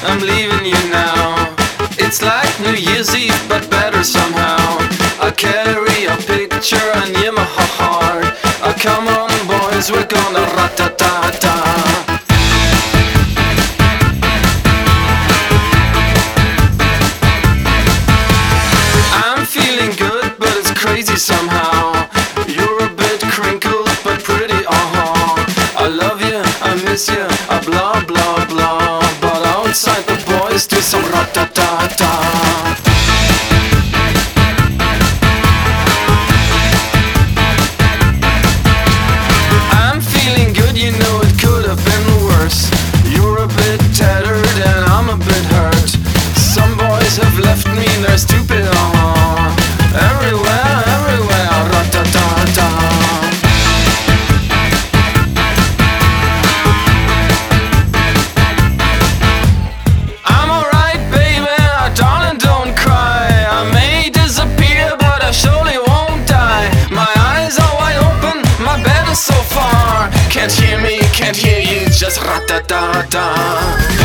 I'm leaving you now. It's like New Year's Eve, but better somehow. I carry a picture and in my heart. Come on boys, we're gonna rat-ta-ta-ta. I'm feeling good, but it's crazy somehow. You're a bit crinkled, but pretty, I love you, I miss you, blah blah blah. But outside the boys do some rat-ta-ta-ta. I'm feeling good, you know it could have been worse. You're a bit tattered and I'm a bit hurt. Some boys have left me and they're stupid, everywhere, everywhere, rat-ta-ta-ta. I'm alright, baby, darling, don't cry. I may disappear, but I surely won't die. My eyes are wide open, my bed is so far. Can't hear me, can't hear you, just rat-ta-ta-ta.